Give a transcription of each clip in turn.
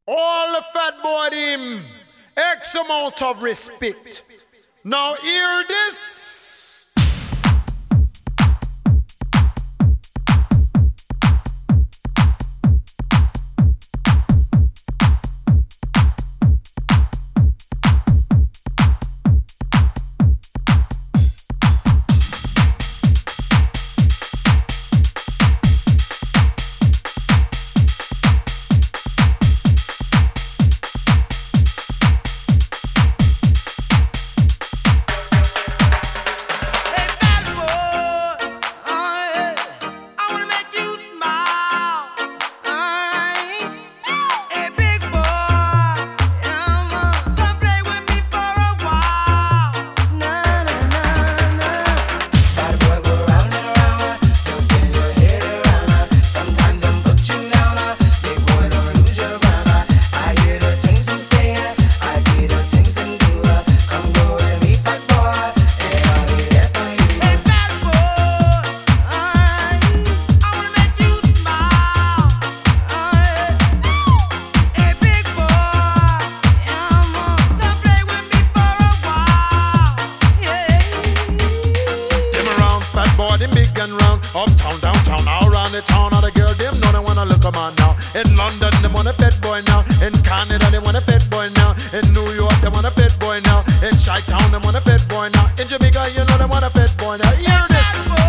All the fat boy him, X amount of respect. Now hear this. Uptown, downtown, all around the town. All the girl, them know they wanna look 'em on now. In London, they want a fat boy now. In Canada, they want a fat boy now. In New York, they want a fat boy now. In Chi-Town, they want a fat boy now. In Jamaica, you know they want a fat boy now. Hear this.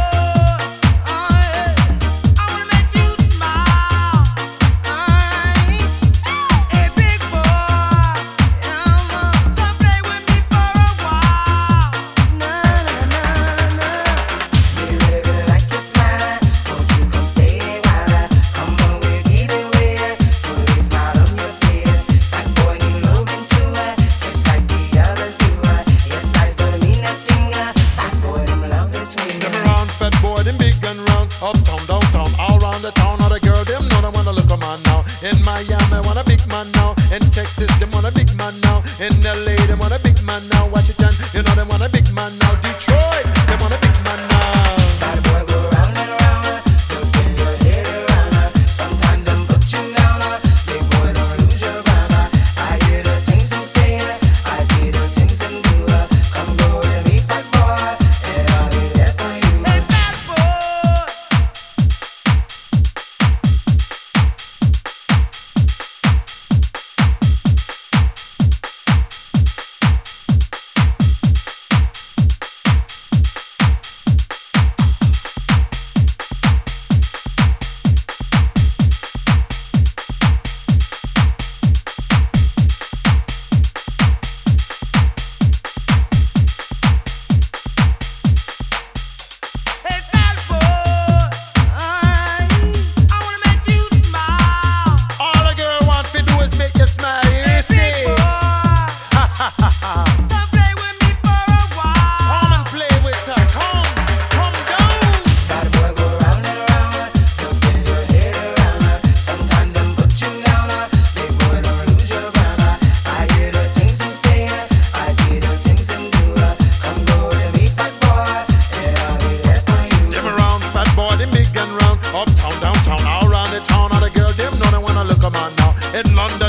Uptown, downtown, all around the town. All the girl, them know they wanna look 'em on now. In Miami, want a big man now. In Texas, them want a big man now. In LA, they want a big man now. Washington, you know they want a big man now. Detroit, they want a big man now. Bad boy go round and round, don't spin your head around. Sometimes them put you down, big boy don't lose your ground. I hear the things them say, I see the things them do. Come go with me, fat boy, and I'll be there for you. Hey, bad boy. Uptown, downtown, all around the town. All the girl, them know they wanna look 'em on now. In London,